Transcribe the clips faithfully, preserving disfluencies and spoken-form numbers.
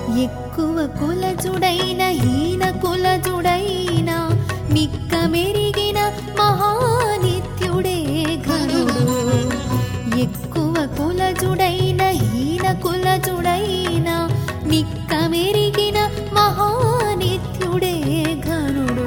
ఎక్కువ కులజుడైన హీన కులజుడైన నిక్క మెరిగిన మహానిత్యుడే ఘనుడు. ఎక్కువ కులజుడైన హీన కులజుడైన నిక్క మెరిగిన మహానిత్యుడే ఘనుడు.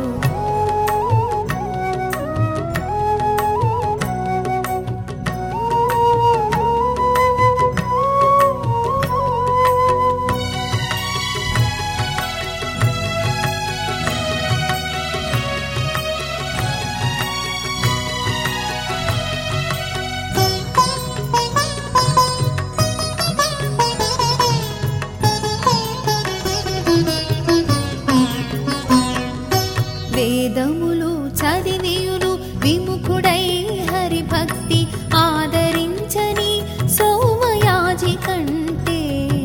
వేదములు చదివియును విముఖుడై హరిభక్తి ఆదరించని సోమయాజి కంటే.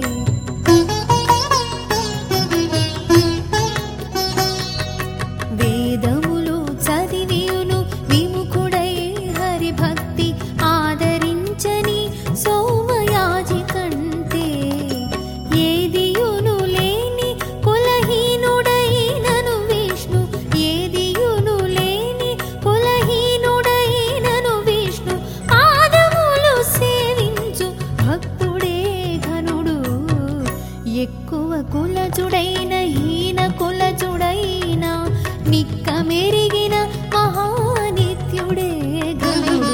వేదములు చదివియును విముఖుడై హరిభక్తి ఆదరించని సోమయాజి కంటే. ఏదియును లేని కులహీనుడైనను విష్ణు ఏదియును లేని కులహీనుడైనను విష్ణు పాదములు సేవించు భక్తుడే ఘనుడు. ఎక్కువ కులజుడైన హీన కులజుడైన నిక్క మెరిగిన మహానిత్యుడే ఘనుడు.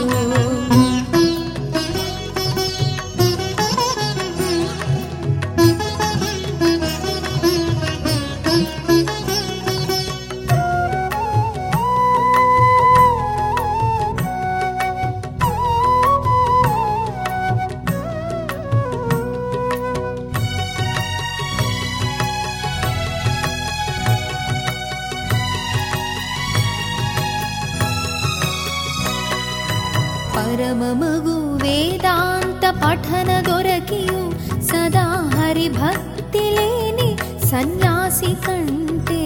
పరమమగు వేదాంత పఠన దొరకియు సదా హరిభక్తి లేని సన్యాసి కంటే.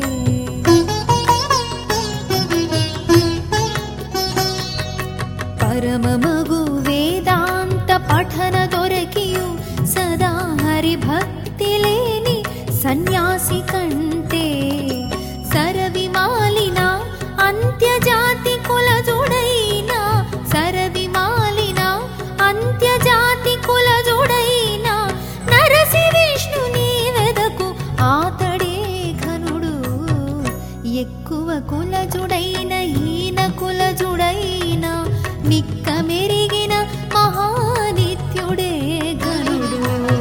పరమమగు వేదాంత పఠన దొరకియు సదా హరిభక్తి లేని సన్యాసి కంటే. సరవిమాలిన అంత్యజాతి కులజుడైన సరవిమాలిన అంత్యజాతి కులజుడైన నరసి విష్ణుని వెదకు ఆతడే ఘనుడు. ఎక్కువ కులజుడైన హీన కులజుడైన నిక్క మెరిగిన మహానిత్యుడే ఘనుడు.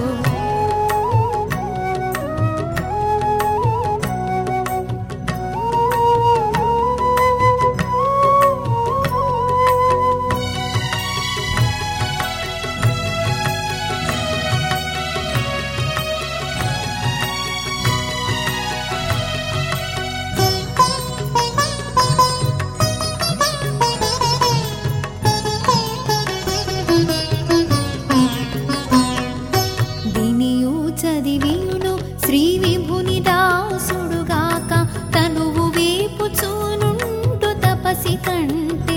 చదివియును శ్రీ విభుని దాసుడుగాక తనువు వేపుచూనుండు తపసి కంటే.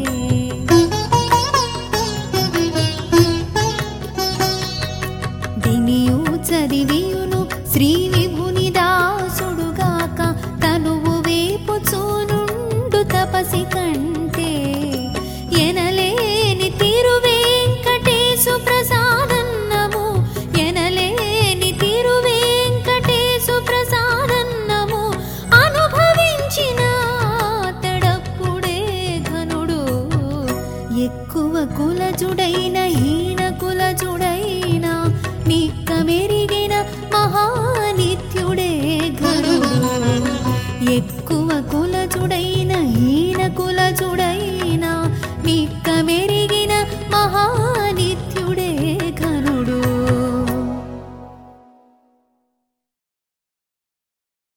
దినియు చదివియును శ్రీ విభుని దాసుడుగాక తనువు వేపుచూనుండు తపసి కంటే. ఎనలేని తిరువేంకటేశు ప్రసాదన్నము ఎనలేని తిరువేంకటేశు ప్రసాదన్నము అనుభవించిన తడప్పుడే ఘనుడు. ఎక్కువ కులజుడైన హీన కులజుడైన నిక్క మెరిగిన మహా